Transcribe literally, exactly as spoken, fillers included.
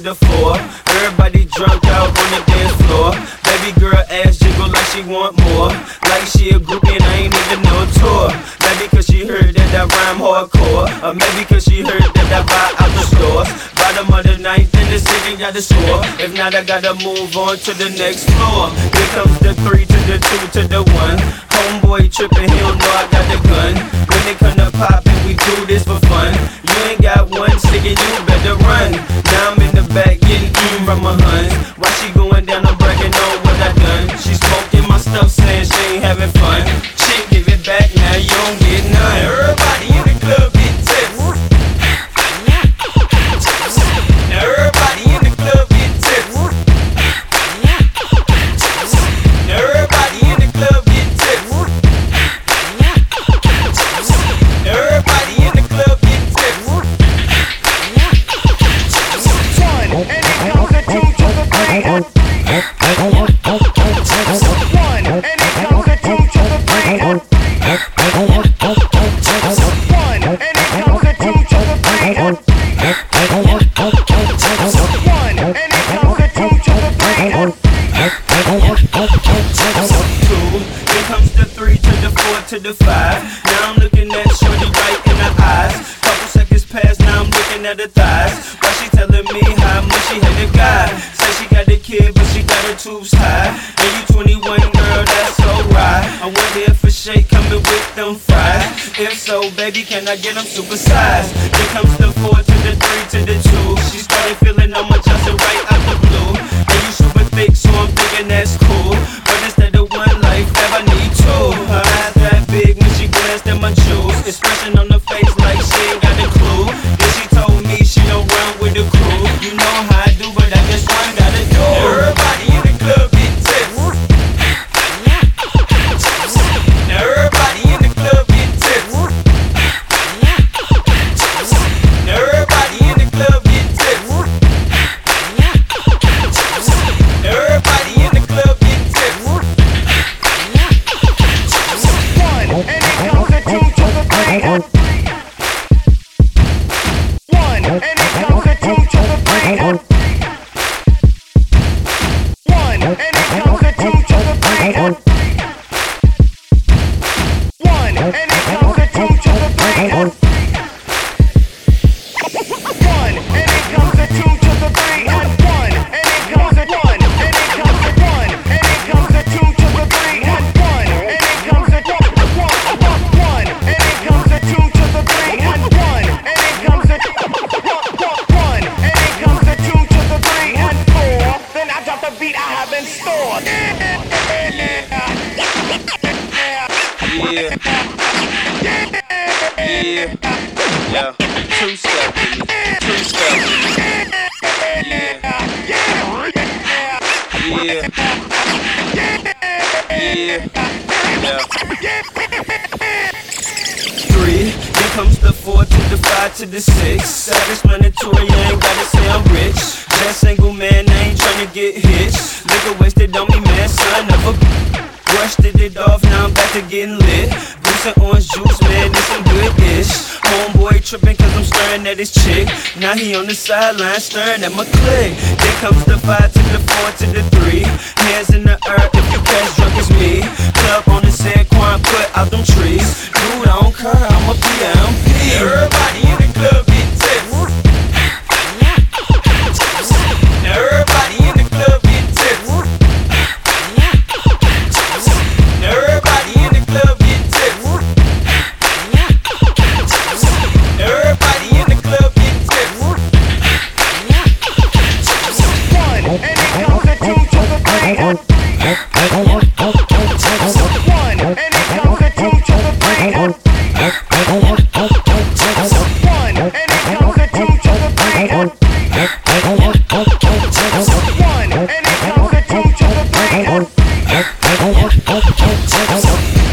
the four. Everybody drunk out on the dance floor. Baby girl ass jiggle like she want more. Like she a groupie and I ain't even no tour. Maybe cause she heard that I rhyme hardcore. Or maybe cause she heard that I buy out the stores. Bottom of the ninth in the city got the score. If not, I gotta move on to the next floor. Here comes the three to the two to the one. Homeboy trippin', he don't know I got the gun. When they come to poppin', we do this for fun. You ain't got one ticket, you better run. Now I'm in the back getting eaten from my huns. While she going down, I'm bragging on what I done. She smoking my stuff, saying she ain't having fun. Shit, give it back, now you don't get none. Everybody in the club get tips. Now everybody in the club get tips. Now everybody in the club get tips. Now everybody in the club get tips. One, and it comes to two to the three. One, and it comes to two to the three. One, and it comes to two to the three. One, and it comes to two to the three. Two, then comes the three to the four to the five. Now I'm looking at shorty right in the eyes. Couple seconds pass, now I'm looking at her thighs. While she telling me how much she had a guy. Say she got a kid, but she got her tubes high. And you twenty-one, girl, that's so right. I wonder if a shake coming with them fries. If so, baby, can I get them supersized? Then comes the four to the three to the two. She started feeling on my Johnson right out the blue. And you super thick, so I'm thinking that's cool. But instead of one life, I need two. Her eyes that big when she glanced at my jewels. Expression on the face like she ain't got a clue. Then she told me she don't run with the crew. You know how I do, but I guess one gotta do. Everybody in the club get tips. Now everybody in the club get tips. Now everybody in the club get tips. Now everybody in the club get tips. One, and it comes to two to the three. One, and it comes to two to the three. One, and it comes to two to the three. One, and it comes to two to the three. One, and it comes to two to the three. And one, and it comes to one, and it comes to one, and it comes to two to the three. And one, and it comes to one, one, and it comes to two to the three. And one, and it comes to one, and it comes to two to the three. And four, then I drop the beat I have in store. Yeah. Yeah. Yeah. Two step with me. Two step with me. Yeah. Yeah. Yeah. Yeah. Three, then comes the four to the five to the six. Self-explanatory, I ain't gotta say I'm rich. Just single man, I ain't tryna get hitched. Liquor wasted on me, man, son of a brushed it off, now I'm back to getting lit. Goose and orange juice, man, this some good-ish. Homeboy trippin' cause I'm staring at his chick. Now he on the sideline staring at my click. Then comes the five to the four to the three. Hands in the earth if you catch drunk as me. Club on the San Juan, put out them trees. Dude, I don't care, I'm a P M P. Everybody in the club get tips. Now everybody in the club get tips. Now everybody in the club get tips. Now everybody in the club get tips. One, and it comes to two to the three. One, and it comes to two to the three. One, and it comes to two to the three. One, and it comes to two to the three.